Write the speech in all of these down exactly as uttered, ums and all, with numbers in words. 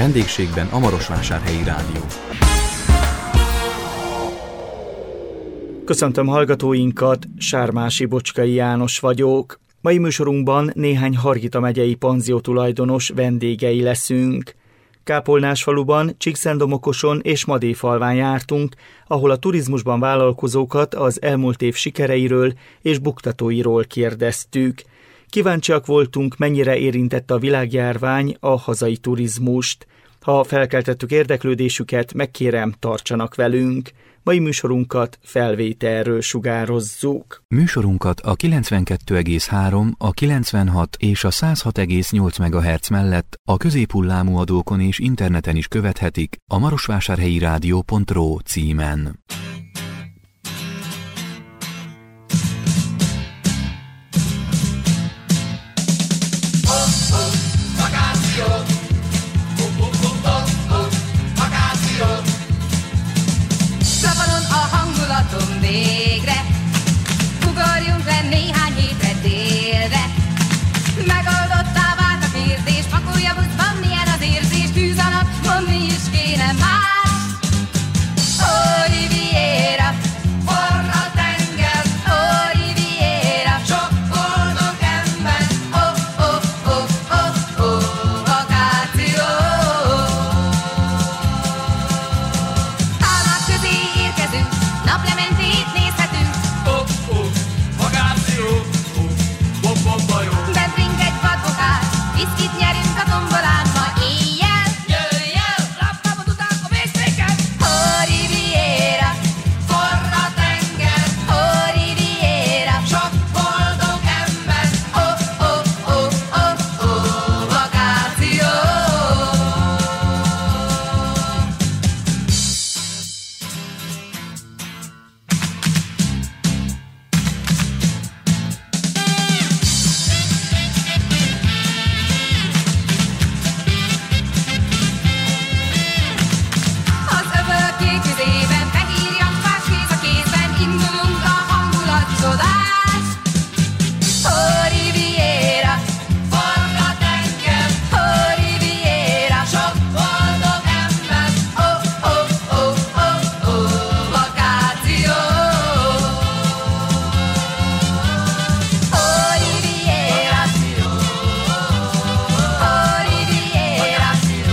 Vendégségben a Marosvásárhelyi Rádió. Köszöntöm hallgatóinkat, Sármási Bocskai János vagyok. Mai műsorunkban néhány Hargita megyei panziótulajdonos vendégei leszünk. Kápolnásfaluban, Csíkszentdomokoson és Madéfalván jártunk, ahol a turizmusban vállalkozókat az elmúlt év sikereiről és buktatóiról kérdeztük. Kíváncsiak voltunk, mennyire érintette a világjárvány a hazai turizmust. Ha felkeltettük érdeklődésüket, megkérem, tartsanak velünk. Mai műsorunkat felvételről sugározzuk. Műsorunkat a kilencvenkettő egész három, a kilencvenhat és a száz hat egész nyolc megahertz mellett a középhullámú adókon és interneten is követhetik a marosvásárhelyi rádió pont ro címen. Végre, ugorjunk le néhány hétre délre. Megoldottá vált a kérdés, pakolj a buszban, milyen az érzés, tűz a nap, mondd, mi is kéne már. Ó, Riviera, forr a tenger, ó, Riviera, sok boldog ember, ó, ó, ó, ó, ó, vakáció. Álmák közé érkezünk, naplementét nézhetünk. Oh, oh, vakáció, oh, oh, oh, oh, Bent egy vadbokát, viszkit nyerünk a tombolán ma éjjel. jöjj el, lábtámad után a vésztéket. Ó, Riviera, Forr a tenger, ó, Riviera, sok boldog ember. ó, ó, ó, ó, ó, vakáció. Az öböl kék üzében, fehér jampás kéz a kézben, indulunk a hangulat csodás. Ó, Riviera, Forr a tenger, ó, Riviera, sok boldog ember. ó, ó, ó, ó, ó, vakáció. Ó, Riviera, ó, Riviera,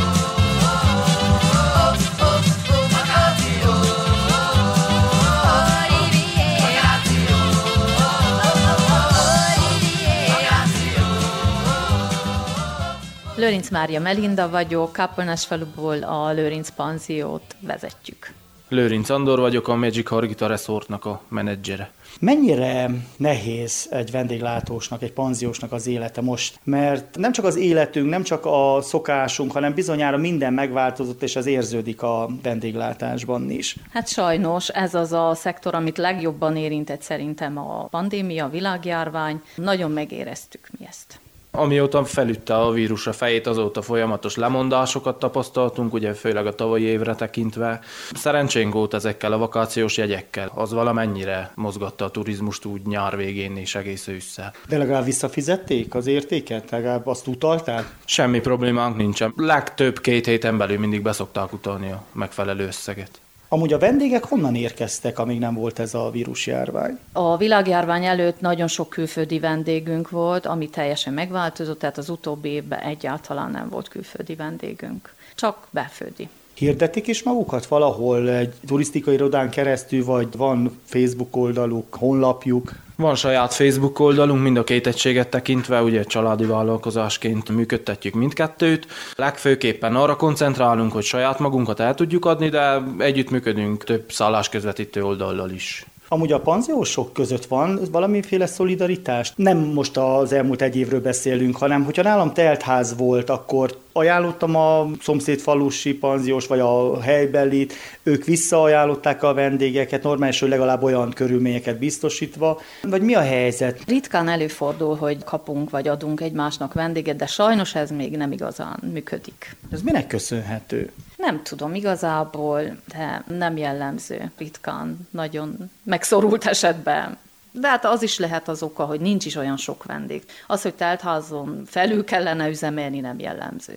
Lőrinc Mária Melinda vagyok, Kápolnásfaluból a Lőrinc panziót vezetjük. Lőrinc Andor vagyok, a Magic Hargita Resortnak a menedzsere. Mennyire nehéz egy vendéglátósnak, egy panziósnak az élete most? Mert nem csak az életünk, nem csak a szokásunk, hanem bizonyára minden megváltozott, és ez érződik a vendéglátásban is. Hát sajnos ez az a szektor, amit legjobban érintett szerintem a pandémia, a világjárvány. Nagyon megéreztük mi ezt. Amióta felütte a vírus a fejét, azóta folyamatos lemondásokat tapasztaltunk, ugye főleg a tavalyi évre tekintve. Szerencsénk volt ezekkel a vakációs jegyekkel. Az valamennyire mozgatta a turizmust úgy nyár végén és egész ősszel. De legalább visszafizették az értéket? Legalább azt utalták? Semmi problémánk nincsen. Legtöbb két héten belül mindig beszokták utalni a megfelelő összeget. Amúgy a vendégek honnan érkeztek, amíg nem volt ez a vírusjárvány? A világjárvány előtt nagyon sok külföldi vendégünk volt, ami teljesen megváltozott, tehát az utóbbi évben egyáltalán nem volt külföldi vendégünk, csak belföldi. Hirdetik is magukat valahol egy turisztikai irodán keresztül, vagy van Facebook oldaluk, honlapjuk? Van saját Facebook oldalunk, mind a két egységet tekintve, ugye családi vállalkozásként működtetjük mindkettőt. Legfőképpen arra koncentrálunk, hogy saját magunkat el tudjuk adni, de együttműködünk több szállásközvetítő oldallal is. Amúgy a panziósok között van valamiféle szolidaritás? Nem most az elmúlt egy évről beszélünk, hanem hogyha nálam teltház volt, akkor ajánlottam a szomszédfalusi panziós, vagy a helybelit, ők visszaajánlották a vendégeket, normálisan legalább olyan körülményeket biztosítva, vagy mi a helyzet? Ritkán előfordul, hogy kapunk vagy adunk egymásnak vendéget, de sajnos ez még nem igazán működik. Ez minek köszönhető? Nem tudom igazából, de nem jellemző, ritkán, nagyon megszorult esetben. De hát az is lehet az oka, hogy nincs is olyan sok vendég. Az, hogy teltházon felül kellene üzemelni, nem jellemző.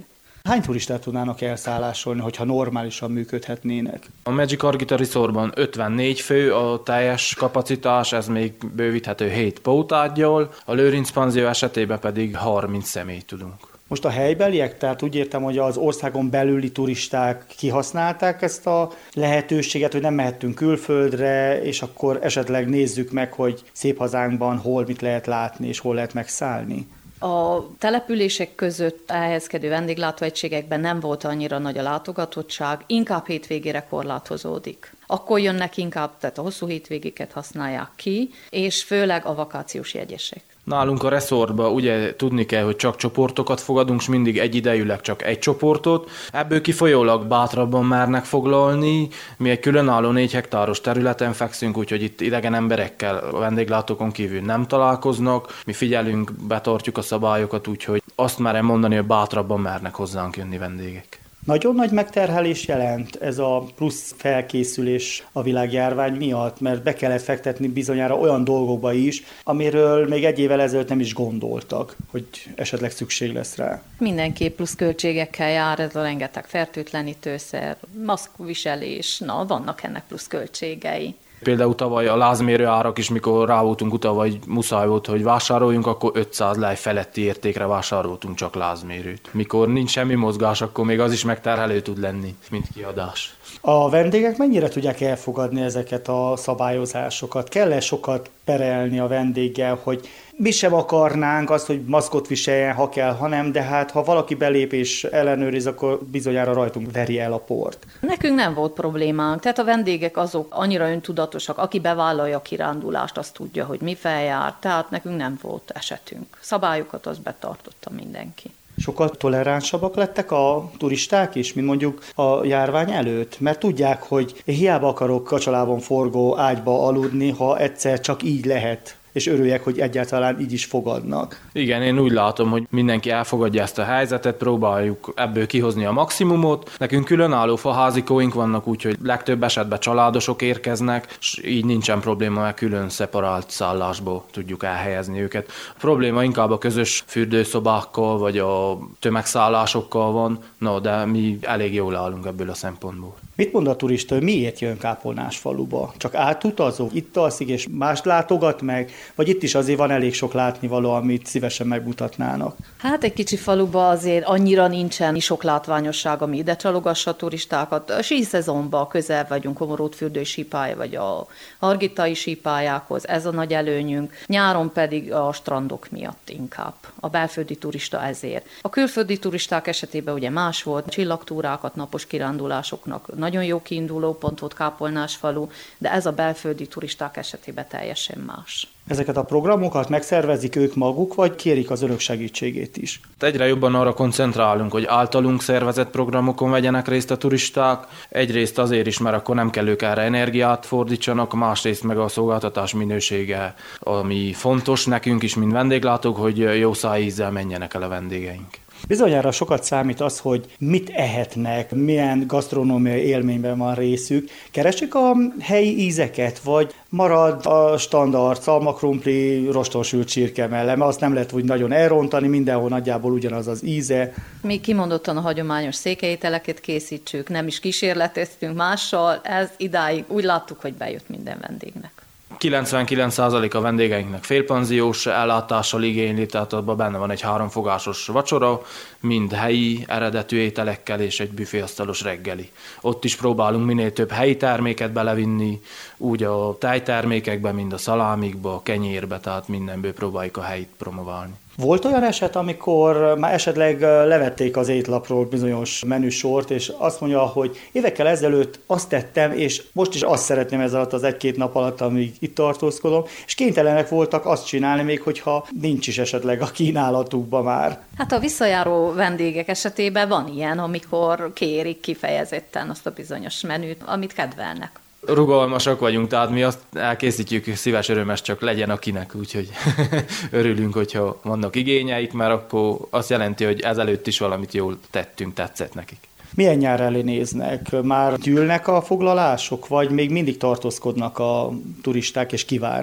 Hány turistát tudnának elszállásolni, hogyha normálisan működhetnének? A Magic Hargita Resortban ötvennégy fő a teljes kapacitás, ez még bővíthető hét pótággyal, a Lőrinc panzió esetében pedig harminc személyt tudunk. Most a helybeliek, tehát úgy értem, hogy az országon belüli turisták kihasználták ezt a lehetőséget, hogy nem mehettünk külföldre, és akkor esetleg nézzük meg, hogy szép hazánkban hol mit lehet látni, és hol lehet megszállni. A települések között elhelyezkedő vendéglátóegységekben nem volt annyira nagy a látogatottság, inkább hétvégére korlátozódik. Akkor jönnek inkább, tehát a hosszú hétvégéket használják ki, és főleg a vakációs jegyesek. Nálunk a resortban ugye tudni kell, hogy csak csoportokat fogadunk, és mindig egyidejűleg csak egy csoportot. Ebből kifolyólag bátrabban mernek foglalni. Mi egy különálló négy hektáros területen fekszünk, úgyhogy itt idegen emberekkel a vendéglátókon kívül nem találkoznak. Mi figyelünk, betartjuk a szabályokat, úgyhogy azt merem mondani, hogy bátrabban mernek hozzánk jönni vendégek. Nagyon nagy megterhelés jelent ez a plusz felkészülés a világjárvány miatt, mert be kellett fektetni bizonyára olyan dolgokba is, amiről még egy évvel ezelőtt nem is gondoltak, hogy esetleg szükség lesz rá. Mindenképp plusz költségekkel jár ez a rengeteg fertőtlenítőszer, maszkviselés, na vannak ennek plusz költségei. Például tavaly a lázmérő árak is, mikor rá voltunk utalva, hogy muszáj volt, hogy vásároljunk, akkor ötszáz lej feletti értékre vásároltunk csak lázmérőt. Mikor nincs semmi mozgás, akkor még az is megterhelő tud lenni, mint kiadás. A vendégek mennyire tudják elfogadni ezeket a szabályozásokat? Kell-e sokat perelni a vendéggel, hogy mi sem akarnánk azt, hogy maszkot viseljen, ha kell, ha nem, de hát ha valaki belép és ellenőriz, akkor bizonyára rajtunk veri el a port. Nekünk nem volt problémánk, tehát a vendégek azok annyira öntudatosak, aki bevállalja a kirándulást, azt tudja, hogy mi feljár, tehát nekünk nem volt esetünk. Szabályokat azt betartotta mindenki. Sokkal toleránsabbak lettek a turisták is, mint mondjuk a járvány előtt? Mert tudják, hogy hiába akarok kacsalában forgó ágyba aludni, ha egyszer csak így lehet, és örüljek, hogy egyáltalán így is fogadnak. Igen, én úgy látom, hogy mindenki elfogadja ezt a helyzetet, próbáljuk ebből kihozni a maximumot. Nekünk különálló faházikóink vannak, úgyhogy legtöbb esetben családosok érkeznek, és így nincsen probléma, mert külön szeparált szállásból tudjuk elhelyezni őket. A probléma inkább a közös fürdőszobákkal, vagy a tömegszállásokkal van, no, de mi elég jól állunk ebből a szempontból. Mit mond a turista, hogy miért jön Kápolnásfaluba? Csak átutazó, itt alszik és mást látogat meg? Vagy itt is azért van elég sok látnivaló, amit szívesen megmutatnának? Hát egy kicsi faluba azért annyira nincsen sok látványosság, ami ide csalogassa a turistákat. A síszezonban közel vagyunk Komoródfürdő sípálya, vagy a hargitai sípályákhoz, ez a nagy előnyünk. Nyáron pedig a strandok miatt inkább. A belföldi turista ezért. A külföldi turisták esetében ugye más volt, csillagtúrákat, napos kirándulásoknak nagyon jó kiinduló pont volt Kápolnásfalu, de ez a belföldi turisták esetében teljesen más. Ezeket a programokat megszervezik ők maguk, vagy kérik az önök segítségét is? Egyre jobban arra koncentrálunk, hogy általunk szervezett programokon vegyenek részt a turisták. Egyrészt azért is, mert akkor nem kell ők erre energiát fordítsanak, másrészt meg a szolgáltatás minősége, ami fontos nekünk is, mint vendéglátók, hogy jó szájízzel menjenek el a vendégeink. Bizonyára sokat számít az, hogy mit ehetnek, milyen gasztronómiai élményben van részük. Keresik a helyi ízeket, vagy marad a standard szalmakrumpli, rostonsült csirke mellett, mert azt nem lehet úgy nagyon elrontani, mindenhol nagyjából ugyanaz az íze. Mi kimondottan a hagyományos székelyételeket készítsük, nem is kísérleteztünk mással, ez idáig úgy láttuk, hogy bejött minden vendégnek. kilencvenkilenc százalék a vendégeinknek félpanziós ellátással igényli, tehát abban benne van egy háromfogásos vacsora, mind helyi eredetű ételekkel és egy büféasztalos reggeli. Ott is próbálunk minél több helyi terméket belevinni, úgy a tejtermékekbe, mind a szalámikba, a kenyérbe, tehát mindenből próbáljuk a helyit promoválni. Volt olyan eset, amikor már esetleg levették az étlapról bizonyos menüsort, és azt mondja, hogy évekkel ezelőtt azt tettem, és most is azt szeretném ez alatt az egy-két nap alatt, amíg itt tartózkodom, és kénytelenek voltak azt csinálni, még hogyha nincs is esetleg a kínálatukban már. Hát a visszajáró vendégek esetében van ilyen, amikor kérik kifejezetten azt a bizonyos menüt, amit kedvelnek. Rugalmasak vagyunk, tehát mi azt elkészítjük szíves örömes, csak legyen akinek, úgyhogy örülünk, hogyha vannak igényeik, mert akkor azt jelenti, hogy ezelőtt is valamit jól tettünk, tetszett nekik. Milyen nyár elé néznek? Már gyűlnek a foglalások, vagy még mindig tartózkodnak a turisták és kivárnak?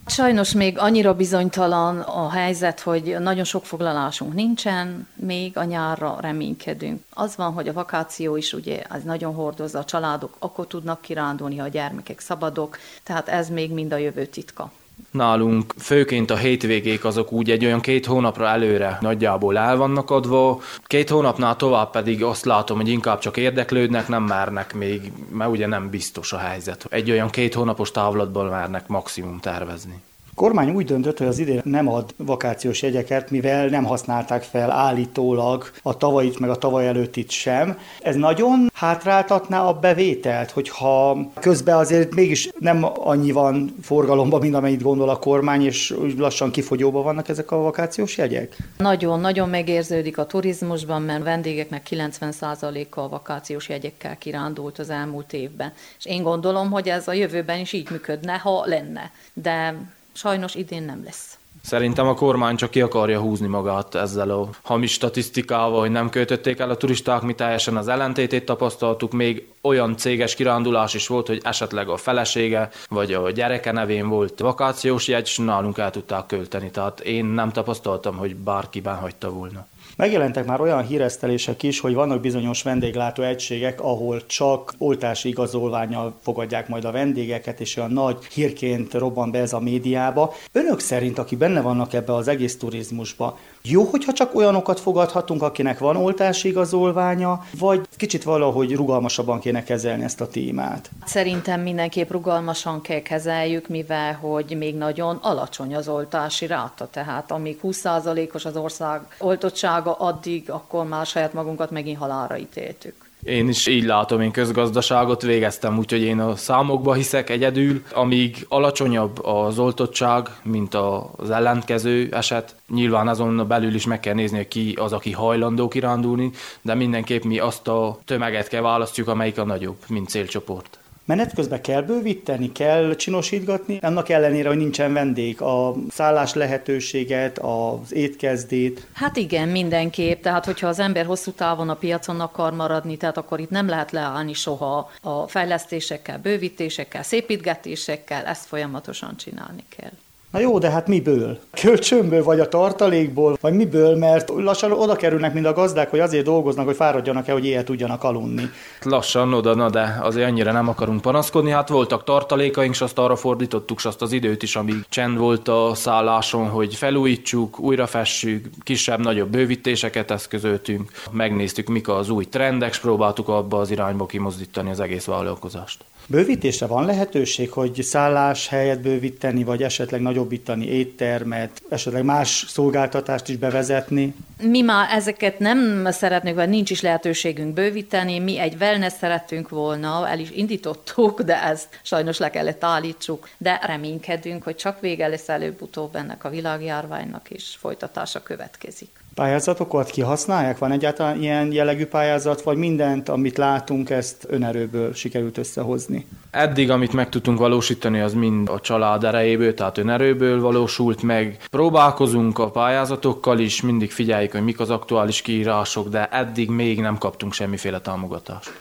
Sajnos még annyira bizonytalan a helyzet, hogy nagyon sok foglalásunk nincsen, még a nyárra reménykedünk. Az van, hogy a vakáció is ugye az nagyon hordozza, a családok akkor tudnak kirándulni, ha a gyermekek szabadok, tehát ez még mind a jövő titka. Nálunk főként a hétvégék azok úgy egy olyan két hónapra előre nagyjából el vannak adva, két hónapnál tovább pedig azt látom, hogy inkább csak érdeklődnek, nem mernek még, mert ugye nem biztos a helyzet. Egy olyan két hónapos távlatban mernek maximum tervezni. A kormány úgy döntött, hogy az idén nem ad vakációs jegyeket, mivel nem használták fel állítólag a tavalyit, meg a tavaly előttit sem. Ez nagyon hátráltatná a bevételt, hogyha közben azért mégis nem annyi van forgalomban, mint amennyit gondol a kormány, és úgy lassan kifogyóban vannak ezek a vakációs jegyek? Nagyon-nagyon megérződik a turizmusban, mert vendégeknek kilencven százaléka a vakációs jegyekkel kirándult az elmúlt évben. És én gondolom, hogy ez a jövőben is így működne, ha lenne. De sajnos idén nem lesz. Szerintem a kormány csak ki akarja húzni magát ezzel a hamis statisztikával, hogy nem költötték el a turisták, mi teljesen az ellentétét tapasztaltuk. Még olyan céges kirándulás is volt, hogy esetleg a felesége vagy a gyereke nevén volt vakációs jegy, és nálunk el tudták költeni. Tehát én nem tapasztaltam, hogy bárki bánhagyta volna. Megjelentek már olyan híresztelések is, hogy vannak bizonyos vendéglátó egységek, ahol csak oltási igazolvánnyal fogadják majd a vendégeket, és olyan nagy hírként robban be ez a médiába. Önök szerint, aki benne vannak ebbe az egész turizmusba, jó, hogyha csak olyanokat fogadhatunk, akinek van oltási igazolványa, vagy kicsit valahogy rugalmasabban kéne kezelni ezt a témát? Szerintem mindenképp rugalmasan kell kezeljük, mivel hogy még nagyon alacsony az oltási ráta, tehát amíg húsz százalékos az ország oltottsága, addig akkor már saját magunkat megint halálra ítéltük. Én is így látom, én közgazdaságot végeztem, úgyhogy én a számokba hiszek egyedül. Amíg alacsonyabb az oltottság, mint az ellentkező eset, nyilván azon belül is meg kell nézni, hogy ki az, aki hajlandó kirándulni, de mindenképp mi azt a tömeget kell választjuk, amelyik a nagyobb, mint célcsoport. Menet közben kell bővíteni, kell csinosítgatni, annak ellenére, hogy nincsen vendég, a szállás lehetőséget, az étkezdét. Hát igen, mindenképp, tehát hogyha az ember hosszú távon a piacon akar maradni, tehát akkor itt nem lehet leállni soha a fejlesztésekkel, bővítésekkel, szépítgetésekkel, ezt folyamatosan csinálni kell. Na jó, de hát miből? Kölcsönből, vagy a tartalékból, vagy miből, mert lassan oda kerülnek mind a gazdák, hogy azért dolgoznak, hogy fáradjanak-e, hogy éjjel tudjanak aludni. Lassan oda, na de azért annyira nem akarunk panaszkodni, hát voltak tartalékaink, és azt arra fordítottuk, és azt az időt is, amíg csend volt a szálláson, hogy felújítsuk, újrafessük, kisebb-nagyobb bővítéseket eszközöltünk, megnéztük, mik az új trendek, és próbáltuk abba az irányba kimozdítani az egész vállalkozást. Bővítésre van lehetőség, hogy szállás helyet bővíteni, vagy esetleg nagyobbítani éttermet, esetleg más szolgáltatást is bevezetni? Mi már ezeket nem szeretnénk, vagy nincs is lehetőségünk bővíteni. Mi egy wellness szerettünk volna, el is indítottuk, de ezt sajnos le kellett állítsuk. De reménykedünk, hogy csak vége lesz előbb-utóbb ennek a világjárványnak, és folytatása következik. Pályázatokat kihasználják? Van egyáltalán ilyen jellegű pályázat, vagy mindent, amit látunk, ezt önerőből sikerült összehozni? Eddig, amit meg tudtunk valósítani, az mind a család erejéből, tehát önerőből valósult meg. Próbálkozunk a pályázatokkal is, mindig figyeljük, hogy mik az aktuális kiírások, de eddig még nem kaptunk semmiféle támogatást.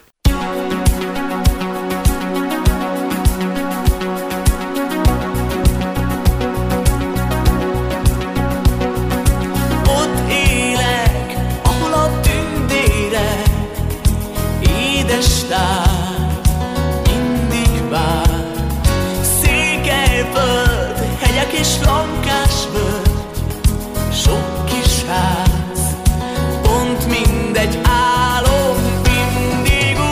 Sok kis ház, pont mindegy álom, mindig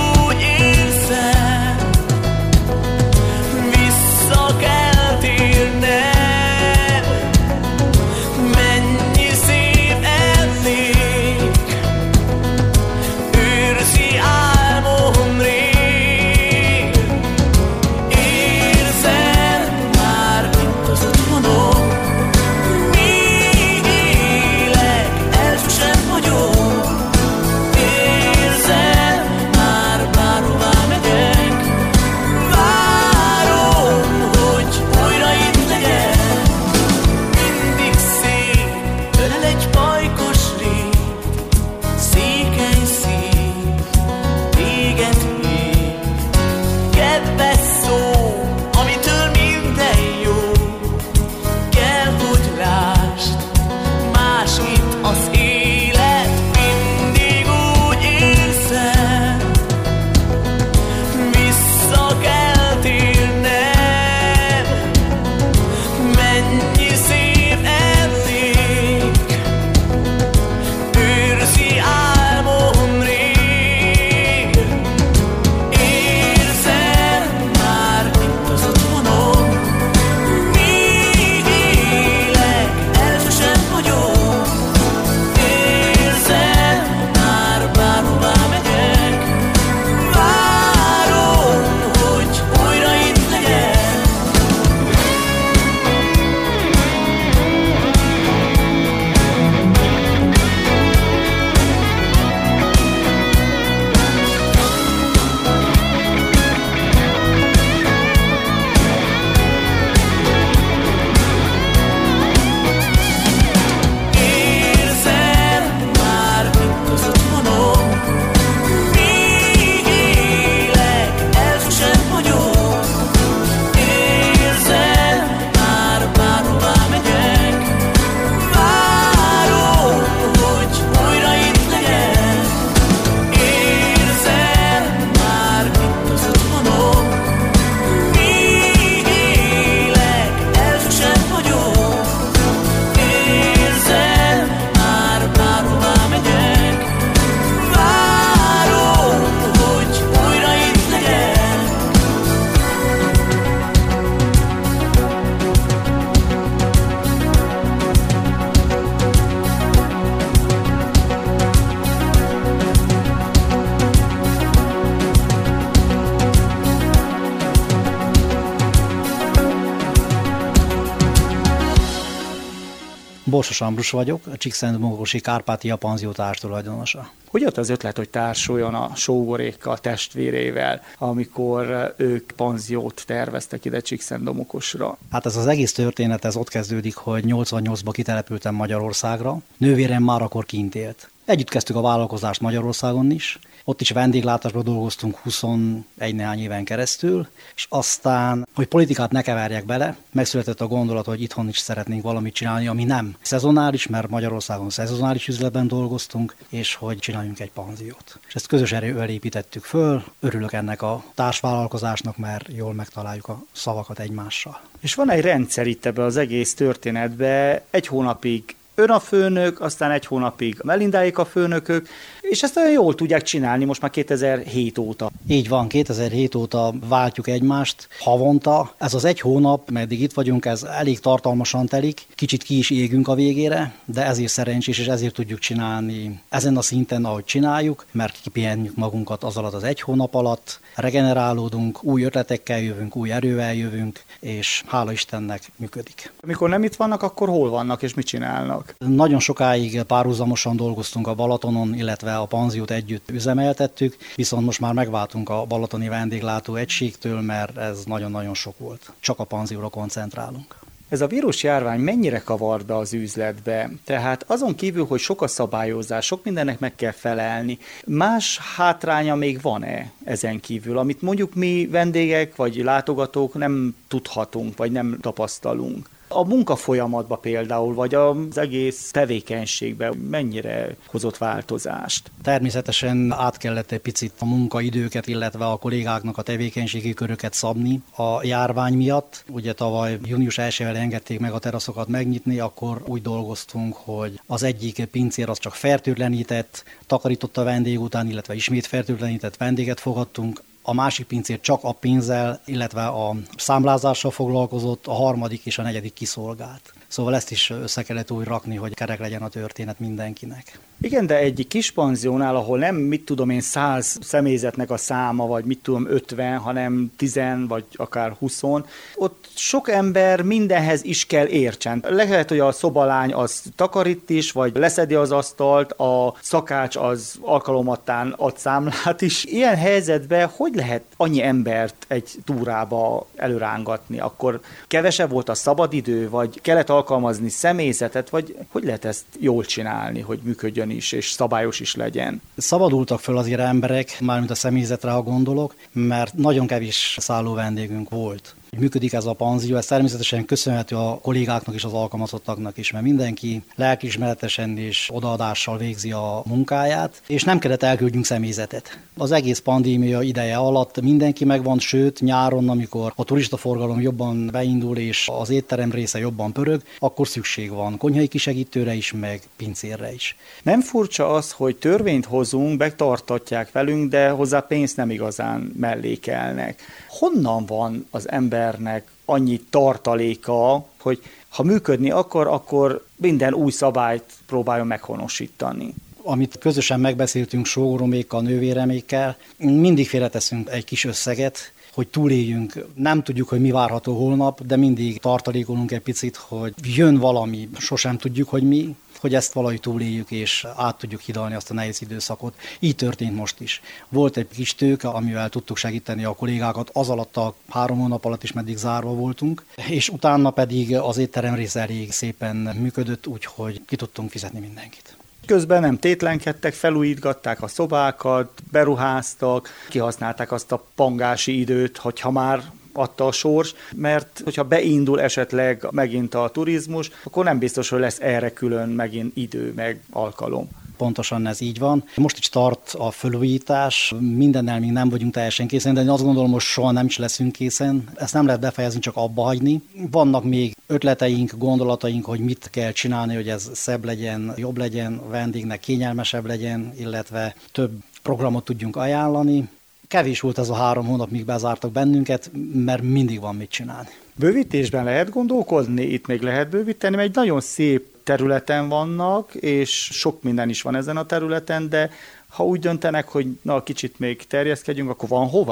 Borsos Ambrus vagyok, a Csíkszentdomokosi Kárpátia panzió társtulajdonosa. Hogy jött az ötlet, hogy társuljon a sógorékkal, testvérével, amikor ők panziót terveztek ide Csíkszentdomokosra? Hát ez az egész történet ez ott kezdődik, hogy nyolcvannyolcban kitelepültem Magyarországra. Nővérem már akkor kint élt. Együtt kezdtük a vállalkozást Magyarországon is. Ott is vendéglátásban dolgoztunk huszonegy néhány éven keresztül, és aztán, hogy politikát ne keverjek bele, megszületett a gondolat, hogy itthon is szeretnénk valamit csinálni, ami nem szezonális, mert Magyarországon szezonális üzletben dolgoztunk, és hogy csináljunk egy panziót. És ezt közös erővel építettük föl, örülök ennek a társvállalkozásnak, mert jól megtaláljuk a szavakat egymással. És van egy rendszer itt ebbe az egész történetbe, egy hónapig ön a főnök, aztán egy hónapig Melindáik a főnökök, és ezt olyan jól tudják csinálni most már kétezer-hét óta. Így van, kétezer-hét óta váltjuk egymást havonta. Ez az egy hónap, meddig itt vagyunk, ez elég tartalmasan telik. Kicsit ki is égünk a végére, de ezért szerencsés, és ezért tudjuk csinálni ezen a szinten, ahogy csináljuk, mert kipihenjük magunkat az alatt az egy hónap alatt, regenerálódunk, új ötletekkel jövünk, új erővel jövünk, és hála Istennek működik. Amikor nem itt vannak, akkor hol vannak és mit csinálnak? Nagyon sokáig párhuzamosan dolgoztunk a Balatonon, illetve a panziót együtt üzemeltettük, viszont most már megváltunk a balatoni vendéglátó egységtől, mert ez nagyon-nagyon sok volt. Csak a panzióra koncentrálunk. Ez a vírusjárvány mennyire kavar be az üzletbe? Tehát azon kívül, hogy sok a szabályozás, sok mindennek meg kell felelni, más hátránya még van-e ezen kívül, amit mondjuk mi vendégek vagy látogatók nem tudhatunk, vagy nem tapasztalunk? A munkafolyamatban például, vagy az egész tevékenységben mennyire hozott változást? Természetesen át kellett egy picit a munkaidőket, illetve a kollégáknak a tevékenységi köröket szabni a járvány miatt. Ugye tavaly június elsejével engedték meg a teraszokat megnyitni, akkor úgy dolgoztunk, hogy az egyik pincér az csak fertőtlenített, takarított a vendég után, illetve ismét fertőtlenített vendéget fogadtunk. A másik pincér csak a pénzzel, illetve a számlázással foglalkozott, a harmadik és a negyedik kiszolgált. Szóval ezt is össze kellett úgy rakni, hogy kerek legyen a történet mindenkinek. Igen, de egy kis panziónál, ahol nem, mit tudom én, száz személyzetnek a száma, vagy mit tudom, ötven, hanem tizen, vagy akár huszon, ott sok ember mindenhez is kell értsen. Lehet, hogy a szobalány az takarít is, vagy leszedi az asztalt, a szakács az alkalomattán ad számlát is. Ilyen helyzetben hogy lehet annyi embert egy túrába előrángatni? Akkor kevesebb volt a szabadidő, vagy kellett alkalmazni személyzetet, vagy hogy lehet ezt jól csinálni, hogy működjön is, és szabályos is legyen? Szabadultak föl azért emberek, mármint a személyzetre, ha gondolok, mert nagyon kevés szálló vendégünk volt. Működik ez a panzió, ez természetesen köszönhető a kollégáknak és az alkalmazottaknak is, mert mindenki lelkiismeretesen és odaadással végzi a munkáját, és nem kellett elküldjünk személyzetet. Az egész pandémia ideje alatt mindenki megvan, sőt nyáron, amikor a turistaforgalom jobban beindul és az étterem része jobban pörög, akkor szükség van konyhai kisegítőre is, meg pincérre is. Nem furcsa az, hogy törvényt hozunk, betartatják velünk, de hozzá pénzt nem igazán mellékelnek. Honnan van az embernek annyi tartaléka, hogy ha működni akar, akkor minden új szabályt próbáljon meghonosítani? Amit közösen megbeszéltünk sógoromékkal, nővéremékkel, mindig félreteszünk egy kis összeget, hogy túléljünk. Nem tudjuk, hogy mi várható holnap, de mindig tartalékolunk egy picit, hogy jön valami, sosem tudjuk, hogy mi, hogy ezt valahogy túléljük, és át tudjuk hidalni azt a nehéz időszakot. Így történt most is. Volt egy kis tőke, amivel tudtuk segíteni a kollégákat, az alatt a három hónap alatt is, meddig zárva voltunk, és utána pedig az étterem része elég szépen működött, úgyhogy ki tudtunk fizetni mindenkit. Közben nem tétlenkedtek, felújítgatták a szobákat, beruháztak, kihasználták azt a pangási időt, hogyha már adta a sors, mert hogyha beindul esetleg megint a turizmus, akkor nem biztos, hogy lesz erre külön megint idő, meg alkalom. Pontosan ez így van. Most is tart a felújítás, mindennel még nem vagyunk teljesen készen, de én azt gondolom, hogy soha nem is leszünk készen. Ezt nem lehet befejezni, csak abba hagyni. Vannak még ötleteink, gondolataink, hogy mit kell csinálni, hogy ez szebb legyen, jobb legyen, a vendégnek kényelmesebb legyen, illetve több programot tudjunk ajánlani. Kevés volt ez a három hónap, míg bezártak bennünket, mert mindig van mit csinálni. Bővítésben lehet gondolkodni, itt még lehet bővíteni, mert egy nagyon szép területen vannak, és sok minden is van ezen a területen, de ha úgy döntenek, hogy na, kicsit még terjeszkedjünk, akkor van hová?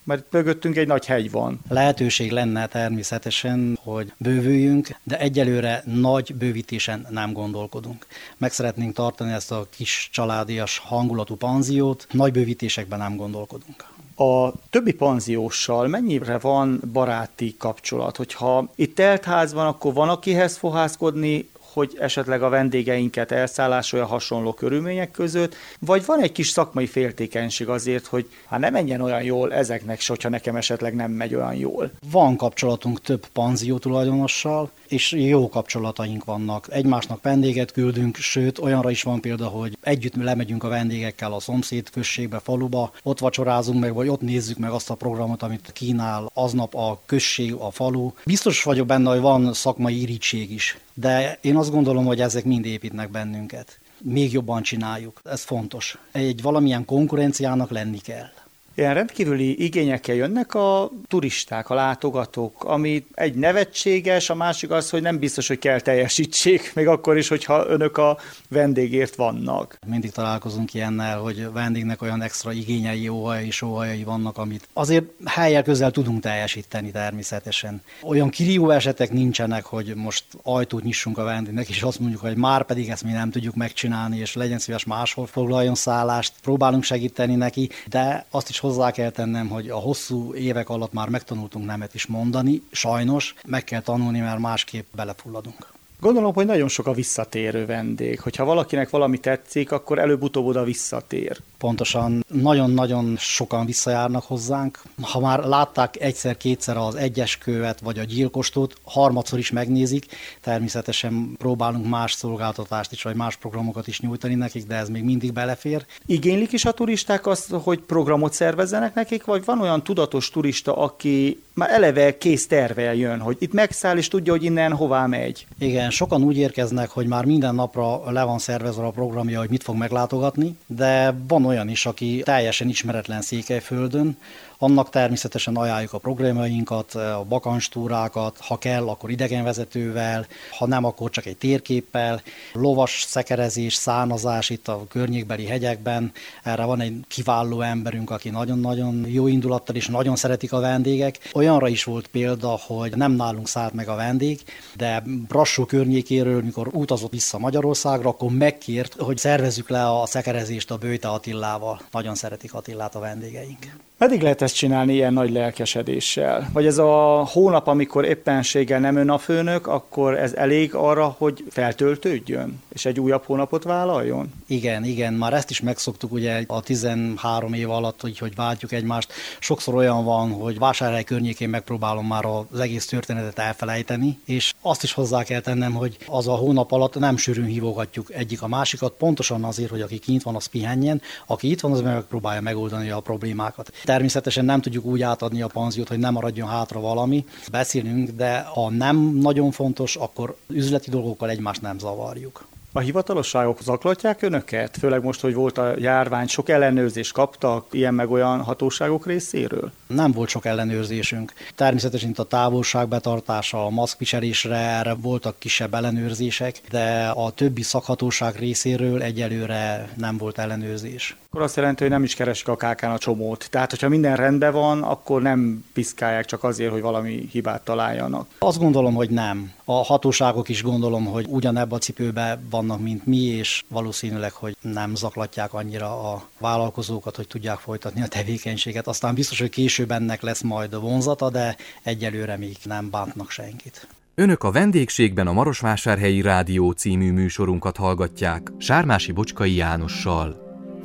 Mert mögöttünk egy nagy hegy van. Lehetőség lenne természetesen, hogy bővüljünk, de egyelőre nagy bővítésen nem gondolkodunk. Meg szeretnénk tartani ezt a kis családias hangulatú panziót, nagy bővítésekben nem gondolkodunk. A többi panzióssal mennyire van baráti kapcsolat? Hogyha itt teltház van, akkor van akihez fohászkodni, hogy esetleg a vendégeinket elszállásolja hasonló körülmények között, vagy van egy kis szakmai féltékenység azért, hogy hát ne menjen olyan jól ezeknek se, hogyha nekem esetleg nem megy olyan jól. Van kapcsolatunk több panzió tulajdonossal, és jó kapcsolataink vannak. Egymásnak vendéget küldünk, sőt olyanra is van példa, hogy együtt lemegyünk a vendégekkel a szomszéd községbe, faluba, ott vacsorázunk meg, vagy ott nézzük meg azt a programot, amit kínál aznap a község, a falu. Biztos vagyok benne, hogy van szakmai irítség is, de én azt gondolom, hogy ezek mind építnek bennünket. Még jobban csináljuk, ez fontos. Egy valamilyen konkurenciának lenni kell. Ilyen rendkívüli igényekkel jönnek a turisták, a látogatók, ami egy nevetséges, a másik az, hogy nem biztos, hogy kell teljesítsék, még akkor is, hogyha önök a vendégért vannak. Mindig találkozunk ilyennel, hogy a vendégnek olyan extra igényei, óhajai, sóhajai vannak, amit azért helyel közel tudunk teljesíteni természetesen. Olyan kirívó esetek nincsenek, hogy most ajtót nyissunk a vendégnek, és azt mondjuk, hogy már pedig ezt mi nem tudjuk megcsinálni, és legyen szíves máshol foglaljon szállást, próbálunk segíteni neki, de azt is hozzá kell tennem, hogy a hosszú évek alatt már megtanultunk nemet is mondani, sajnos meg kell tanulni, mert másképp belefulladunk. Gondolom, hogy nagyon sok a visszatérő vendég. Hogyha valakinek valami tetszik, akkor előbb-utóbb oda visszatér. Pontosan, nagyon-nagyon sokan visszajárnak hozzánk. Ha már látták egyszer-kétszer az egyeskővet vagy a gyilkostót, harmadszor is megnézik. Természetesen próbálunk más szolgáltatást is, vagy más programokat is nyújtani nekik, de ez még mindig belefér. Igénylik is a turisták azt, hogy programot szervezzenek nekik, vagy van olyan tudatos turista, aki már eleve kész tervvel jön, hogy itt megszáll és tudja, hogy innen hová megy? Igen, sokan úgy érkeznek, hogy már minden napra le van szervezve a programja, hogy mit fog meglátogatni, de van olyan is, aki teljesen ismeretlen Székelyföldön, annak természetesen ajánljuk a programjainkat, a bakancstúrákat, ha kell, akkor idegenvezetővel, ha nem, akkor csak egy térképpel, lovas szekerezés, szánazás itt a környékbeli hegyekben. Erre van egy kiváló emberünk, aki nagyon-nagyon jó indulattal és nagyon szeretik a vendégek. Olyanra is volt példa, hogy nem nálunk szállt meg a vendég, de Brassó környékéről, mikor utazott vissza Magyarországra, akkor megkért, hogy szervezzük le a szekerezést a Böjte Attilával. Nagyon szeretik Attilát a vendégeink. Meddig lehet ezt csinálni ilyen nagy lelkesedéssel? Vagy ez a hónap, amikor éppenséggel nem ön a főnök, akkor ez elég arra, hogy feltöltődjön, és egy újabb hónapot vállaljon? Igen, igen, már ezt is megszoktuk ugye a tizenhárom év alatt, hogy, hogy váltjuk egymást. Sokszor olyan van, hogy Vásárhely környékén megpróbálom már az egész történetet elfelejteni, és azt is hozzá kell tennem, hogy az a hónap alatt nem sűrűn hívogatjuk egyik a másikat, pontosan azért, hogy aki kint van, az pihenjen, aki itt van, az megpróbálja megoldani a problémákat. Természetesen nem tudjuk úgy átadni a panziót, hogy nem maradjon hátra valami. Beszélünk, de ha nem nagyon fontos, akkor üzleti dolgokkal egymást nem zavarjuk. A hivatalosságok zaklatják önöket? Főleg most, hogy volt a járvány, sok ellenőrzést kaptak ilyen meg olyan hatóságok részéről? Nem volt sok ellenőrzésünk. Természetesen a távolság betartása, a maszkviselésre erre voltak kisebb ellenőrzések, de a többi szakhatóság részéről egyelőre nem volt ellenőrzés. Akkor azt jelenti, hogy nem is keresik a kákán a csomót. Tehát, hogyha minden rendben van, akkor nem piszkálják csak azért, hogy valami hibát találjanak. Azt gondolom, hogy nem. A hatóságok is gondolom, hogy ugyanebben a cipőben vannak, mint mi, és valószínűleg, hogy nem zaklatják annyira a vállalkozókat, hogy tudják folytatni a tevékenységet. Aztán biztos, hogy később ennek lesz majd a vonzata, de egyelőre még nem bántnak senkit. Önök a vendégségben a Marosvásárhelyi Rádió című műsorunkat hallgatják Sármási Bocskai Jánossal.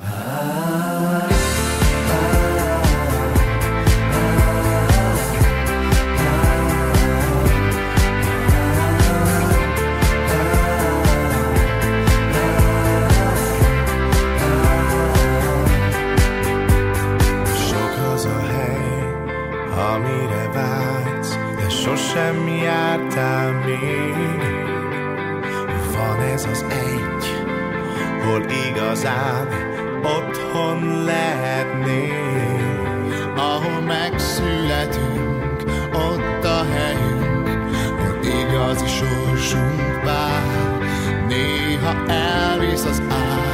Amire vágysz, de sosem jártál még. Van ez az egy, hol igazán otthon lehetnénk, ahol megszületünk, ott a helyünk, hol igazi sorsunk vár. Néha elvisz az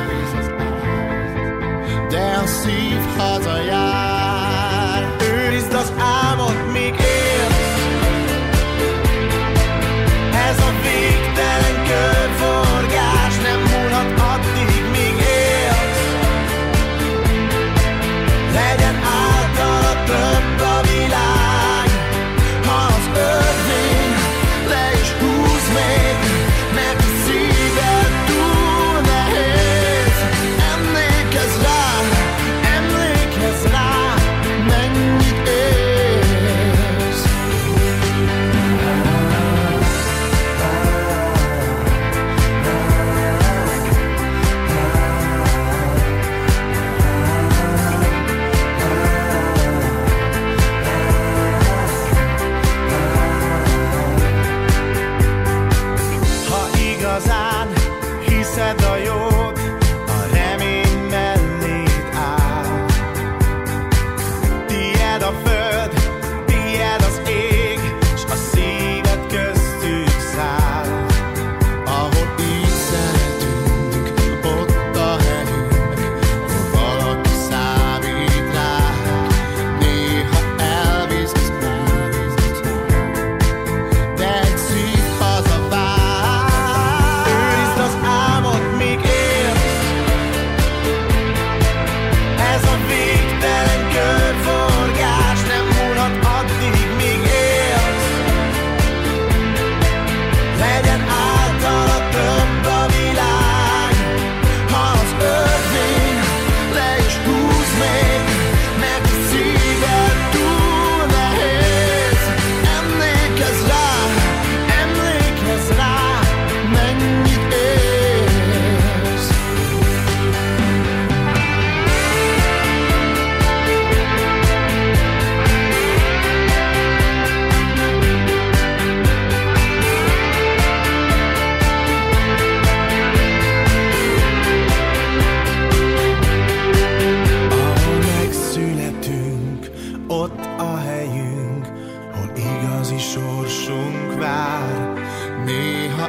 ár, de a szív hazajár. Őrizd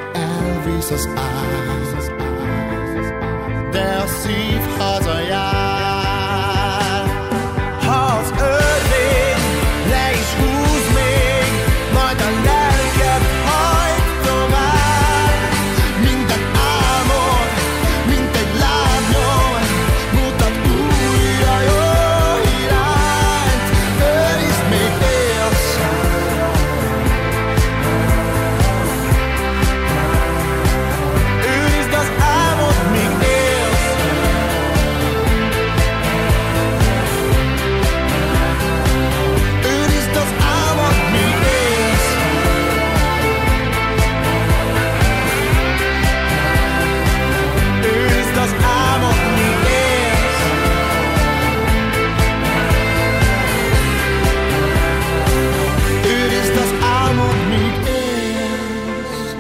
elvisz az áz, de a szív hazajár. Ha az örvényre is húz még, majd a lelked hajt tovább. Minden álmod, mint egy lábnyom, mutat újra jó irányt. Őrizd, még élsz. Őrizd az álmod, míg élsz. Őrizd az álmod, míg élsz. Őrizd az álmod, míg élsz. Őrizd az álmod, míg élsz.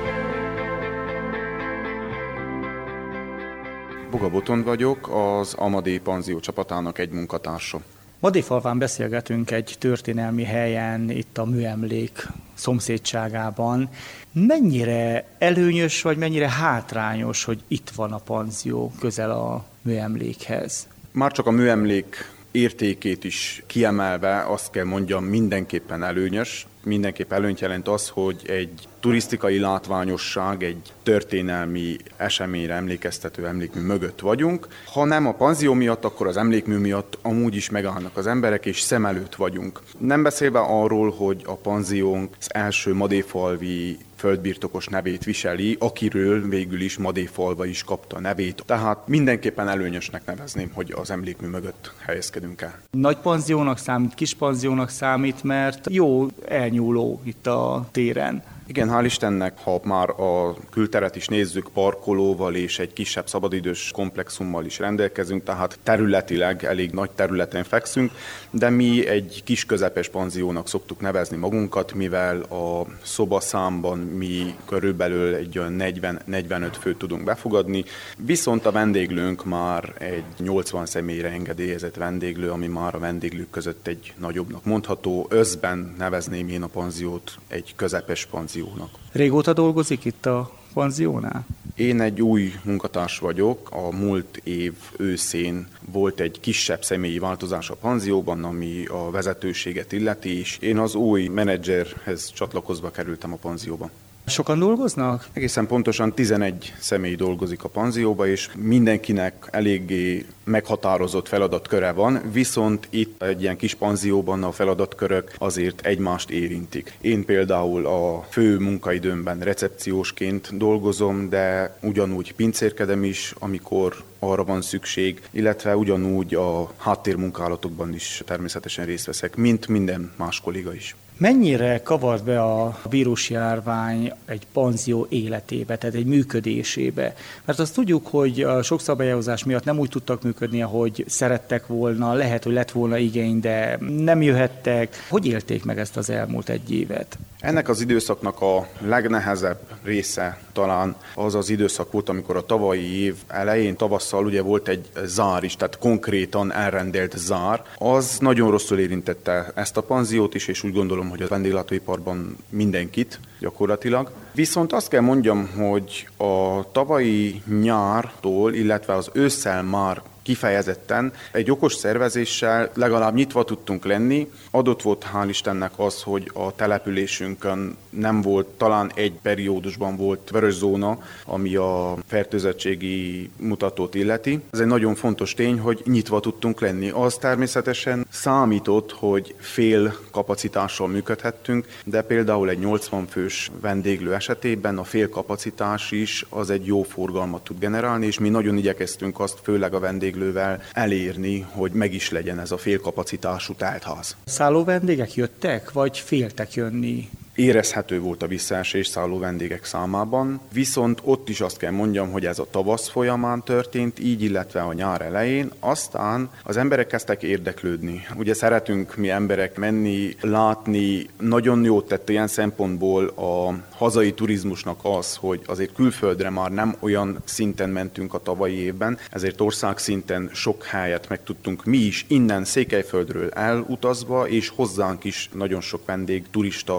Boga Botond vagyok, az Amadé Panzió csapatának egy munkatársa. Madéfalván beszélgetünk egy történelmi helyen, itt a műemlék szomszédságában. Mennyire előnyös, vagy mennyire hátrányos, hogy itt van a panzió közel a műemlékhez? Már csak a műemlék értékét is kiemelve azt kell mondjam, mindenképpen előnyös. Mindenképp előnyt jelent az, hogy egy turisztikai látványosság, egy történelmi eseményre emlékeztető emlékmű mögött vagyunk. Ha nem a panzió miatt, akkor az emlékmű miatt amúgy is megállnak az emberek, és szem előtt vagyunk. Nem beszélve arról, hogy a panziónk az első madéfalvi földbirtokos nevét viseli, akiről végül is Madéfalva is kapta a nevét. Tehát mindenképpen előnyösnek nevezném, hogy az emlékmű mögött helyezkedünk el. Nagy panziónak számít, kis panziónak számít, mert jó elnyúló itt a téren. Igen, hál' Istennek, ha már a külteret is nézzük, parkolóval és egy kisebb szabadidős komplexummal is rendelkezünk, tehát területileg elég nagy területen fekszünk, de mi egy kis közepes panziónak szoktuk nevezni magunkat, mivel a szobaszámban mi körülbelül egy olyan negyven-negyvenöt főt tudunk befogadni, viszont a vendéglőnk már egy nyolcvan személyre engedélyezett vendéglő, ami már a vendéglők között egy nagyobbnak mondható. Összben nevezném én a panziót egy közepes panziónak. Régóta dolgozik itt a panziónál? Én egy új munkatárs vagyok. A múlt év őszén volt egy kisebb személyi változás a panzióban, ami a vezetőséget illeti, és én az új menedzserhez csatlakozva kerültem a panzióba. Sokan dolgoznak? Egészen pontosan tizenegy személy dolgozik a panzióba, és mindenkinek eléggé meghatározott feladatköre van, viszont itt egy ilyen kis panzióban a feladatkörök azért egymást érintik. Én például a fő munkaidőmben recepciósként dolgozom, de ugyanúgy pincérkedem is, amikor arra van szükség, illetve ugyanúgy a háttérmunkálatokban is természetesen részt veszek, mint minden más kolléga is. Mennyire kavart be a vírusjárvány egy panzió életébe, tehát egy működésébe? Mert azt tudjuk, hogy a sok szabályozás miatt nem úgy tudtak működni, ahogy szerettek volna, lehet, hogy lett volna igény, de nem jöhettek. Hogy élték meg ezt az elmúlt egy évet? Ennek az időszaknak a legnehezebb része talán az az időszak volt, amikor a tavalyi év elején, tavasszal ugye volt egy zár is, tehát konkrétan elrendelt zár. Az nagyon rosszul érintette ezt a panziót is, és úgy gondolom, hogy a vendéglátóiparban mindenkit gyakorlatilag. Viszont azt kell mondjam, hogy a tavalyi nyártól, illetve az ősszel már kifejezetten egy okos szervezéssel legalább nyitva tudtunk lenni. Adott volt hál' Istennek az, hogy a településünkön nem volt, talán egy periódusban volt vörös zóna, ami a fertőzöttségi mutatót illeti. Ez egy nagyon fontos tény, hogy nyitva tudtunk lenni. Az természetesen számított, hogy fél kapacitással működhettünk, de például egy nyolcvan fős vendéglő esetében a fél kapacitás is az egy jó forgalmat tud generálni, és mi nagyon igyekeztünk azt, főleg a vendéglővel elérni, hogy meg is legyen ez a fél kapacitású teltház. Szálló vendégek jöttek, vagy féltek jönni? Érezhető volt a visszaesés szálló vendégek számában, viszont ott is azt kell mondjam, hogy ez a tavasz folyamán történt, így illetve a nyár elején, aztán az emberek kezdtek érdeklődni. Ugye szeretünk mi emberek menni, látni, nagyon jót tett ilyen szempontból a hazai turizmusnak az, hogy azért külföldre már nem olyan szinten mentünk a tavalyi évben, ezért országszinten sok helyet meg tudtunk mi is innen Székelyföldről elutazva, és hozzánk is nagyon sok vendég, turista érkezett.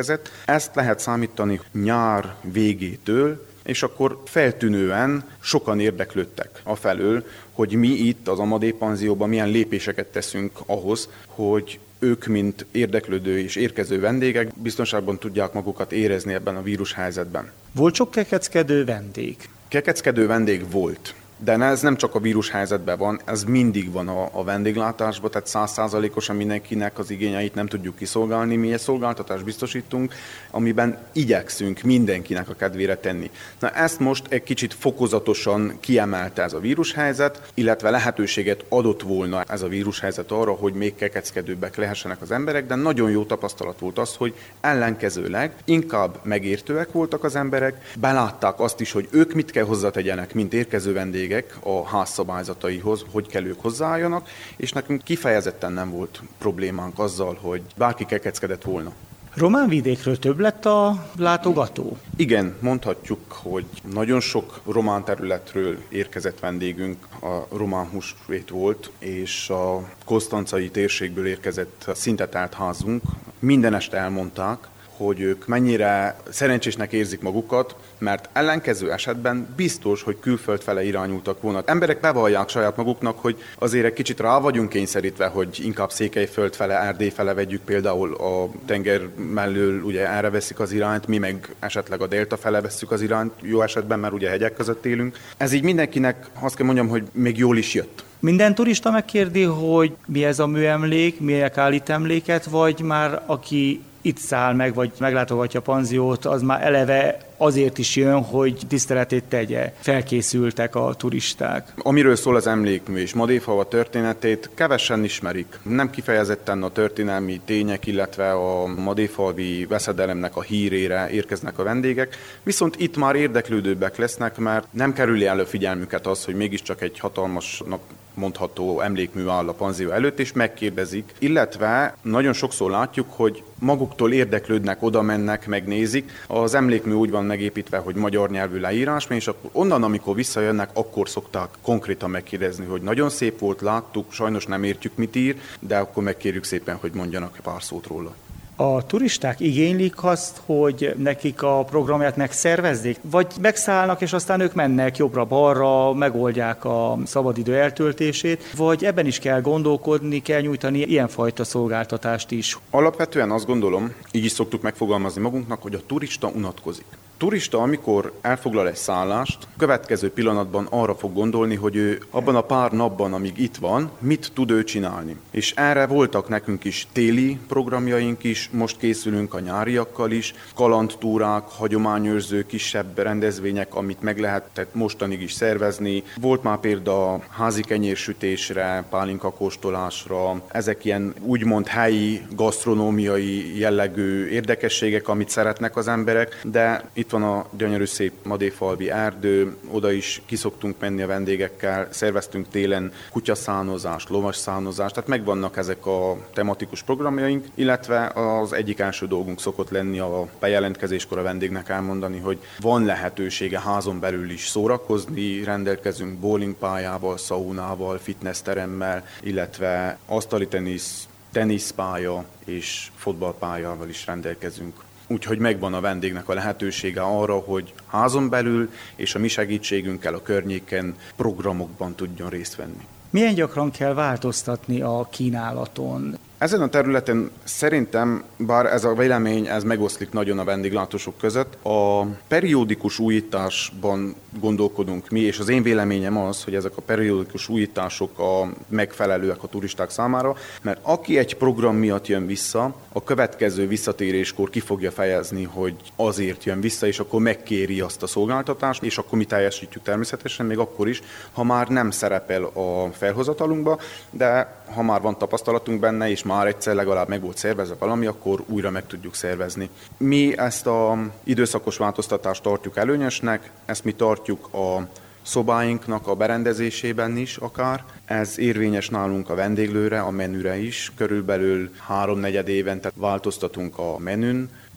érkezett. Ezt lehet számítani nyár végétől, és akkor feltűnően sokan érdeklődtek afelől, hogy mi itt az Amadé panzióban milyen lépéseket teszünk ahhoz, hogy ők, mint érdeklődő és érkező vendégek biztonságban tudják magukat érezni ebben a vírushelyzetben. Volt sok kekeckedő vendég? Kekeckedő vendég volt. De ez nem csak a vírushelyzetben van, ez mindig van a, a vendéglátásban, tehát száz százalékosan mindenkinek az igényeit nem tudjuk kiszolgálni. Mi egy szolgáltatást biztosítunk, amiben igyekszünk mindenkinek a kedvére tenni. Na ezt most egy kicsit fokozatosan kiemelte ez a vírushelyzet, illetve lehetőséget adott volna ez a vírushelyzet arra, hogy még kekeckedőbbek lehessenek az emberek, de nagyon jó tapasztalat volt az, hogy ellenkezőleg inkább megértőek voltak az emberek, belátták azt is, hogy ők mit kell hozzátegyenek, mint érkező vendégek a ház szabályzataihoz, hogy kell ők hozzáálljanak, és nekünk kifejezetten nem volt problémánk azzal, hogy bárki kekeckedett volna. Románvidékről több lett a látogató? Igen, mondhatjuk, hogy nagyon sok román területről érkezett vendégünk, a román húsvét volt, és a konstancai térségből érkezett szintetelt házunk. Minden este elmondták, hogy ők mennyire szerencsésnek érzik magukat, mert ellenkező esetben biztos, hogy külföld fele irányultak volna. Emberek bevallják saját maguknak, hogy azért egy kicsit rá vagyunk kényszerítve, hogy inkább Székelyföld fele, Erdély fele vegyük, például a tenger mellől ugye erre veszik az irányt, mi meg esetleg a delta fele vesszük az irányt, jó esetben, mert ugye hegyek között élünk. Ez így mindenkinek, azt kell mondjam, hogy még jól is jött. Minden turista megkérdi, hogy mi ez a műemlék, milyek állít emléket, vagy már aki itt száll meg, vagy meglátogatja a panziót, az már eleve azért is jön, hogy tiszteletét tegye. Felkészültek a turisták. Amiről szól az emlékmű és Madéfalva történetét, kevesen ismerik. Nem kifejezetten a történelmi tények, illetve a madéfalvi veszedelemnek a hírére érkeznek a vendégek, viszont itt már érdeklődőbbek lesznek, mert nem kerüli elő figyelmüket az, hogy mégiscsak egy hatalmasnak mondható emlékmű áll a panzió előtt, és megkérdezik, illetve nagyon sokszor látjuk, hogy maguktól érdeklődnek, oda mennek, megnézik. Az emlékmű úgy van megépítve, hogy magyar nyelvű leírás, és akkor onnan, amikor visszajönnek, akkor szokták konkrétan megkérdezni, hogy nagyon szép volt, láttuk, sajnos nem értjük, mit ír, de akkor megkérjük szépen, hogy mondjanak pár szót róla. A turisták igénylik azt, hogy nekik a programját megszervezzék? Vagy megszállnak, és aztán ők mennek jobbra-balra, megoldják a szabadidő eltöltését? Vagy ebben is kell gondolkodni, kell nyújtani ilyenfajta szolgáltatást is? Alapvetően azt gondolom, így is szoktuk megfogalmazni magunknak, hogy a turista unatkozik. Turista, amikor elfoglal egy szállást, következő pillanatban arra fog gondolni, hogy ő abban a pár napban, amíg itt van, mit tud ő csinálni. És erre voltak nekünk is téli programjaink is, most készülünk a nyáriakkal is, kalandtúrák, hagyományőrző kisebb rendezvények, amit meg lehetett mostanig is szervezni. Volt már példa házi kenyérsütésre, pálinkakóstolásra, ezek ilyen úgymond helyi, gasztronómiai jellegű érdekességek, amit szeretnek az emberek, de itt van a gyönyörű szép madéfalvi erdő, oda is kiszoktunk menni a vendégekkel, szerveztünk télen kutyaszánozást, lovasszánozást, tehát megvannak ezek a tematikus programjaink, illetve az egyik első dolgunk szokott lenni a bejelentkezéskor a vendégnek elmondani, hogy van lehetősége házon belül is szórakozni, rendelkezünk bowlingpályával, szaunával, fitnessteremmel, illetve asztali tenisz, teniszpálya és fotballpályával is rendelkezünk. Úgyhogy megvan a vendégnek a lehetősége arra, hogy házon belül és a mi segítségünkkel a környéken programokban tudjon részt venni. Milyen gyakran kell változtatni a kínálaton? Ezen a területen szerintem, bár ez a vélemény, ez megoszlik nagyon a vendéglátósok között, a periódikus újításban gondolkodunk mi, és az én véleményem az, hogy ezek a periódikus újítások a megfelelőek a turisták számára, mert aki egy program miatt jön vissza, a következő visszatéréskor ki fogja fejezni, hogy azért jön vissza, és akkor megkéri azt a szolgáltatást, és akkor mi teljesítjük természetesen, még akkor is, ha már nem szerepel a felhozatalunkba, de ha már van tapasztalatunk benne, és már egyszer legalább meg volt szervezve valami, akkor újra meg tudjuk szervezni. Mi ezt az időszakos változtatást tartjuk előnyösnek, ezt mi tartjuk a szobáinknak a berendezésében is akár. Ez érvényes nálunk a vendéglőre, a menüre is. Körülbelül háromnegyed évente változtatunk a menün.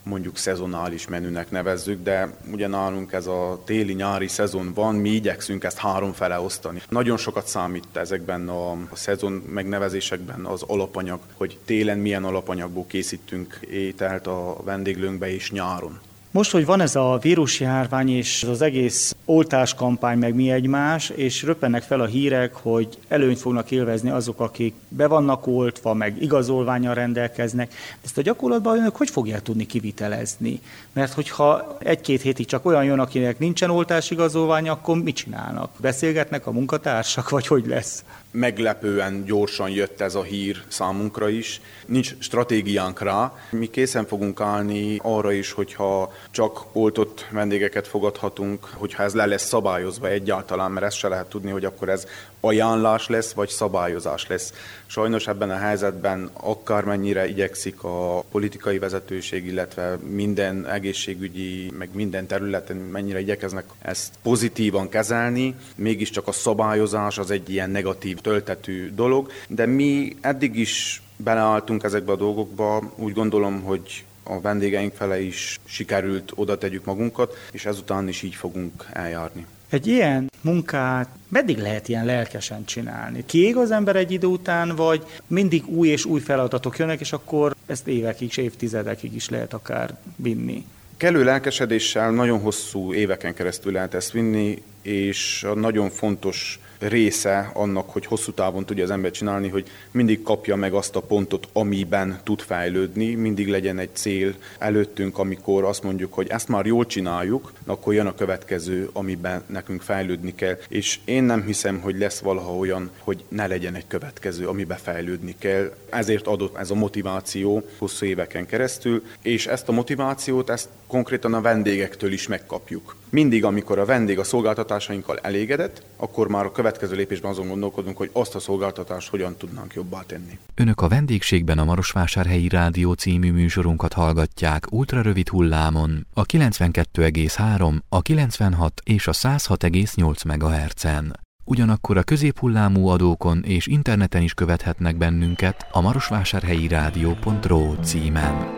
mondjuk szezonális menünek nevezzük, de ugye nálunk ez a téli-nyári szezon van, mi igyekszünk ezt háromfele osztani. Nagyon sokat számít ezekben a, a szezon megnevezésekben az alapanyag, hogy télen milyen alapanyagból készítünk ételt a vendéglőnkbe és nyáron. Most, hogy van ez a vírusjárvány és az egész oltáskampány meg mi egymás, és röppennek fel a hírek, hogy előnyt fognak élvezni azok, akik be vannak oltva, meg igazolvánnyal rendelkeznek. Ezt a gyakorlatban önök hogy fogják tudni kivitelezni? Mert hogyha egy-két hétig csak olyan jön, akinek nincsen oltásigazolvány, akkor mit csinálnak? Beszélgetnek a munkatársak, vagy hogy lesz? Meglepően gyorsan jött ez a hír számunkra is. Nincs stratégiánk rá. Mi készen fogunk állni arra is, hogyha csak oltott vendégeket fogadhatunk, hogyha ez le lesz szabályozva egyáltalán, mert ezt se lehet tudni, hogy akkor ez ajánlás lesz, vagy szabályozás lesz. Sajnos ebben a helyzetben akármennyire igyekszik a politikai vezetőség, illetve minden egészségügyi, meg minden területen mennyire igyekeznek ezt pozitívan kezelni, mégiscsak a szabályozás az egy ilyen negatív töltetű dolog, de mi eddig is beleálltunk ezekbe a dolgokba, úgy gondolom, hogy a vendégeink fele is sikerült oda tegyük magunkat, és ezután is így fogunk eljárni. Egy ilyen munkát meddig lehet ilyen lelkesen csinálni? Kiég az ember egy idő után, vagy mindig új és új feladatok jönnek, és akkor ezt évekig és évtizedekig is lehet akár vinni? Kellő lelkesedéssel nagyon hosszú éveken keresztül lehet ezt vinni, és a nagyon fontos része annak, hogy hosszú távon tudja az ember csinálni, hogy mindig kapja meg azt a pontot, amiben tud fejlődni, mindig legyen egy cél előttünk, amikor azt mondjuk, hogy ezt már jól csináljuk, akkor jön a következő, amiben nekünk fejlődni kell. És én nem hiszem, hogy lesz valaha olyan, hogy ne legyen egy következő, amiben fejlődni kell. Ezért adott ez a motiváció hosszú éveken keresztül, és ezt a motivációt, ezt konkrétan a vendégektől is megkapjuk. Mindig, amikor a vendég a szolgáltatásainkkal elégedett, akkor már a következő lépésben azon gondolkodunk, hogy azt a szolgáltatást hogyan tudnánk jobbá tenni. Önök a vendégségben a Marosvásárhelyi Rádió című műsorunkat hallgatják ultrarövid hullámon, a kilencvenkettő egész három, a kilencvenhat és a száz hat egész nyolc megahertzen. Ugyanakkor a középhullámú adókon és interneten is követhetnek bennünket a marosvásárhelyi rádió pont ro címen.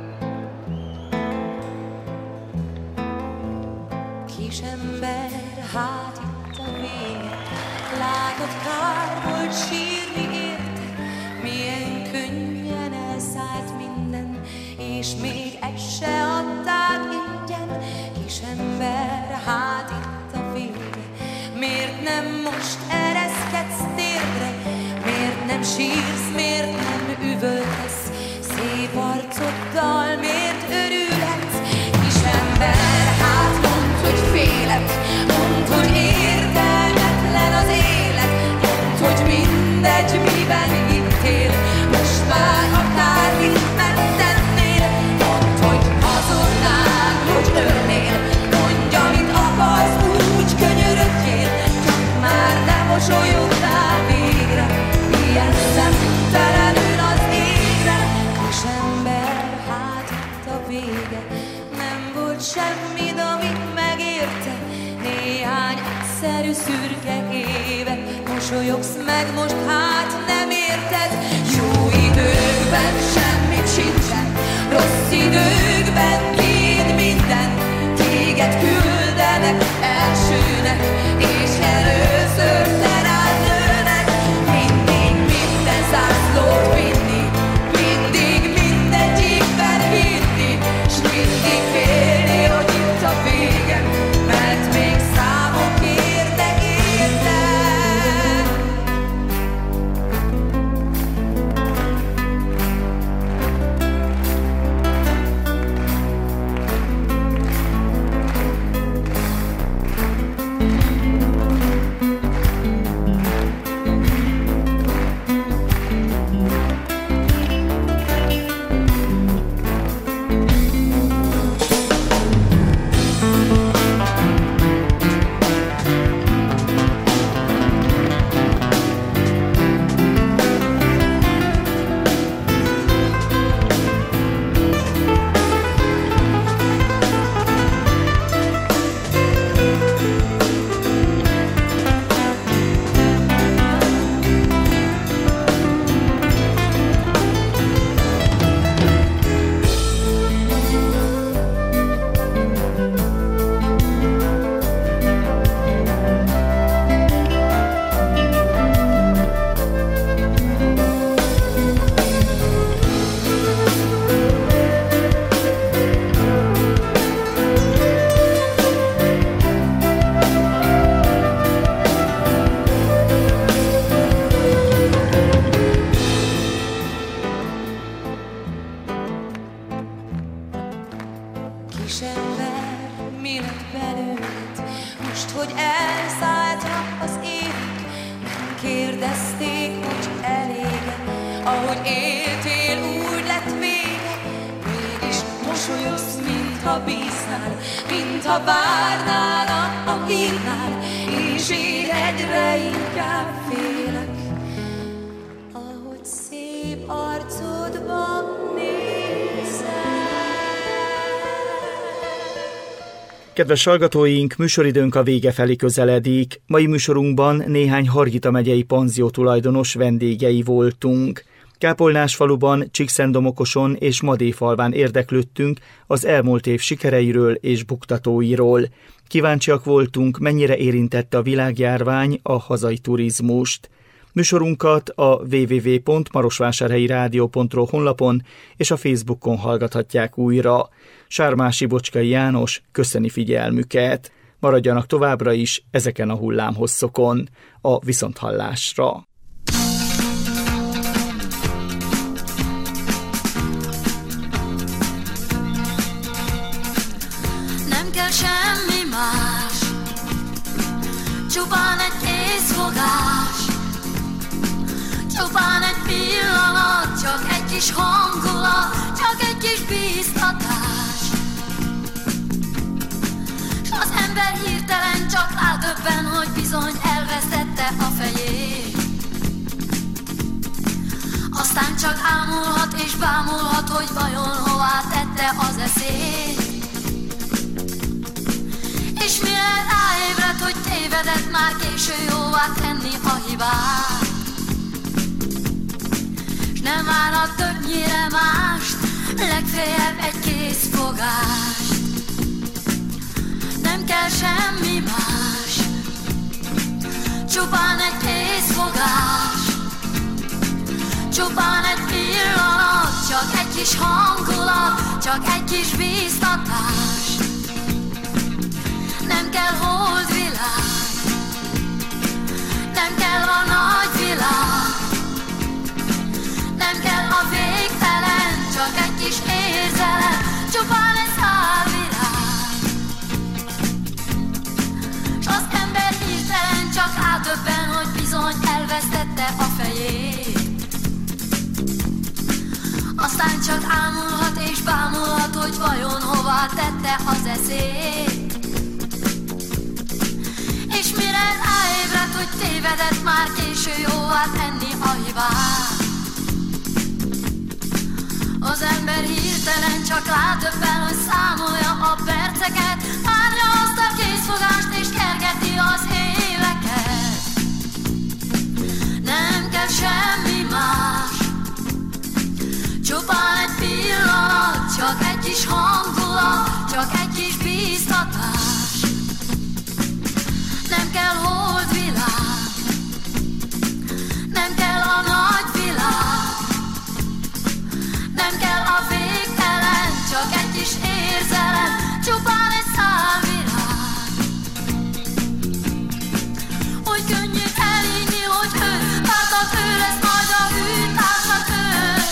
Kisember, hát itt a vége, látod, kár volt sírni érte, milyen könnyen elszállt minden, és még egy se adták ingyen. Kisember, hát itt a vége, miért nem most ereszkedsz térdre, miért nem sírsz, miért nem üvöltesz, szép arcoddal miért örülhetsz? Kisember, hát mondd, hogy félek, mondd, hogy értelmetlen az élet, mondd, hogy mindegy, miben hittél, most már akármit megtennél, mondd, hogy hazudnál, hogy ölnél, mondj, amit akarsz, úgy könyörödjél, csak már ne mosolyoddál végre, ilyen szemtelenül az égre. Kisember, hát itt a vége, nem volt semmid, amit megérte, néhány egyszerű szürke éve, mosolyogsz meg most, hát nem érted. Jó időkben semmit sincsen, rossz időkben tiéd minden, téged küldenek elsőnek, és először te rád nőnek. Mindig minden zászlót vinni, mindig mindegyikben hinni, s mindig félni, hogy itt a vége, mert még számok értek érte. hogy elszállta az évig, nem kérdezték, hogy elége. Ahogy éltél, úgy lett vége, mégis mosolyogsz, mintha bíznál, mintha várnál a, a hírnál, és én egyre inkább félek, ahogy szép arcodban nézel. Kedves hallgatóink, műsoridőnk a vége felé közeledik. Mai műsorunkban néhány Hargita megyei panzió tulajdonos vendégei voltunk. Kápolnásfaluban, Csíkszentdomokoson és Madéfalván érdeklődtünk az elmúlt év sikereiről és buktatóiról. Kíváncsiak voltunk, mennyire érintette a világjárvány a hazai turizmust. Műsorunkat a double-u double-u double-u pont marosvásárhelyi rádió pont ro honlapon és a Facebookon hallgathatják újra. Sármási Bocskai János köszöni figyelmüket. Maradjanak továbbra is ezeken a hullámhosszokon. A viszonthallásra. Nem kell semmi más, csupán egy készfogás, csupán egy pillanat, csak egy kis hangulat, csak egy kis bíztatás. S az ember hirtelen csak rádöbben, hogy bizony elvesztette a fejét. Aztán csak ámulhat és bámulhat, hogy vajon hová tette az eszét. És mire ráébred, hogy tévedett, már késő jóvá tenni a hibát. S nem várhat többnyire mást, legfeljebb egy készfogást. Nem kell semmi más, csupán egy készfogás, csupán egy pillanat, csak egy kis hangulat, csak egy kis bíztatás. Nem kell holdvilág, nem kell a nagy világ, nem kell a végtelen, csak egy kis érzelem, csupán egy szál virág. S az ember hirtelen csak rádöbben, hogy bizony elvesztette a fejét. Aztán csak ámulhat és bámulhat, hogy vajon hová tette az eszét. És mire ráébred, hogy tévedett, már késő jóvá tenni a hibát. Az ember hirtelen csak rádöbben, hogy számolja a perceket, várja azt a készfogást és kergeti az éveket. Nem kell semmi más, csupán egy pillanat, csak egy kis hangulat, csak egy kis bíztatás. Nem kell holdvilág, nem kell a nagy világ, nem kell a végtelen, csak egy kis érzelem, csupán egy szál virág. Hogy könnyű elhinni, hogy ő, vártad ő lesz majd a hűtársad ő.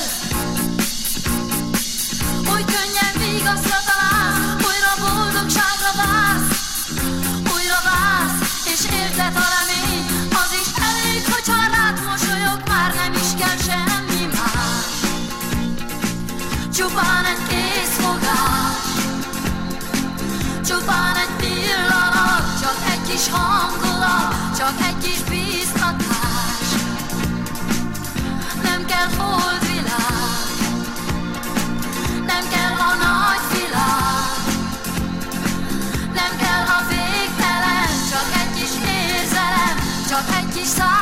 Hogy könnyen vigaszra találsz, újra boldogságra vársz, újra vársz, és érzed a remény, az is elég, hogyha rád mosolyog, már nem is kell semmi más. Csupán egy készfogás, csupán egy pillanat, csak egy kis hangulat, csak egy kis bíztatás. Nem kell holdvilág, nem kell a nagy világ, nem kell a végtelen, csak egy kis érzelem, csak egy kis szám.